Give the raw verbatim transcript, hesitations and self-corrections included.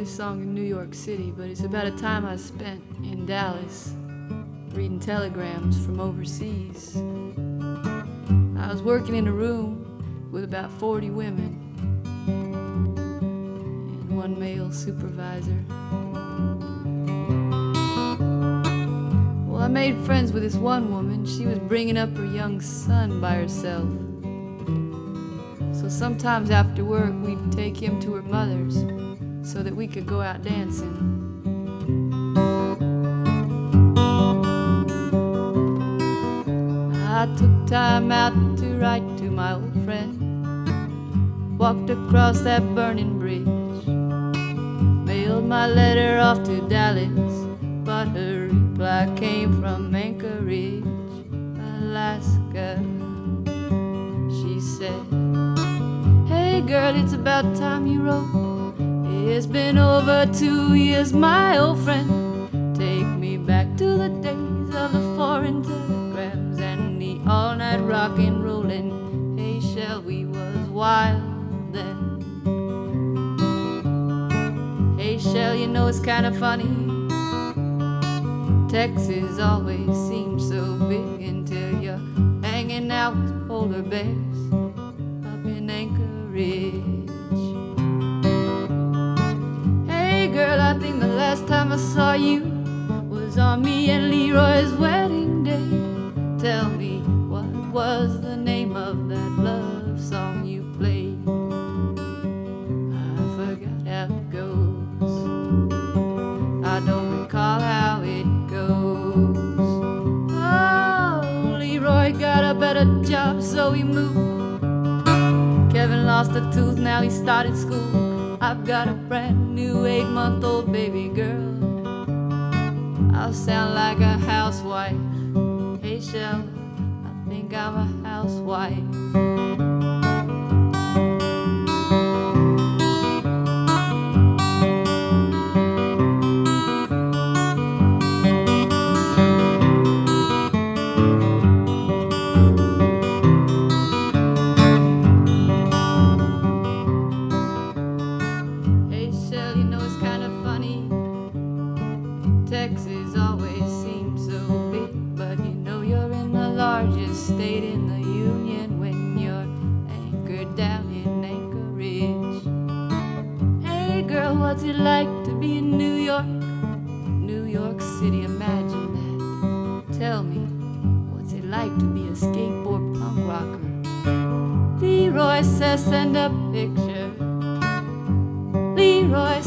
this song in New York City, but it's about a time I spent in Dallas reading telegrams from overseas. I was working in a room with about forty women and one male supervisor. Well, I made friends with this one woman. She was bringing up her young son by herself. So sometimes after work, we'd take him to her mother's so that we could go out dancing. I took time out to write to my old friend, walked across that burning bridge, mailed my letter off to Dallas, but her reply came from Anchorage, Alaska. She said, "Hey girl, it's about time you wrote. It's been over two years, my old friend. Take me back to the days of the foreign telegrams and the all-night rock and rollin'. Hey Shell, we was wild then. Hey Shell, you know it's kinda funny. Texas always seems so big until you're hanging out with polar bears up in Anchorage. Hey girl, I think the last time I saw you was on me and Leroy's wedding day. Tell me, what was the name of that love song you played? I forgot how it goes. I don't recall how it goes. Oh, Leroy got a better job, so he moved. Kevin lost a tooth, now he started school. I've got a brand new eight-month-old baby girl. I'll sound like a housewife. Hey Shell, I think I'm a housewife. Texas always seems so big, but you know you're in the largest state in the union when you're anchored down in Anchorage. Hey girl, what's it like to be in New York? New York City, imagine that. Tell me, what's it like to be a skateboard punk rocker? Leroy says send a picture. Leroy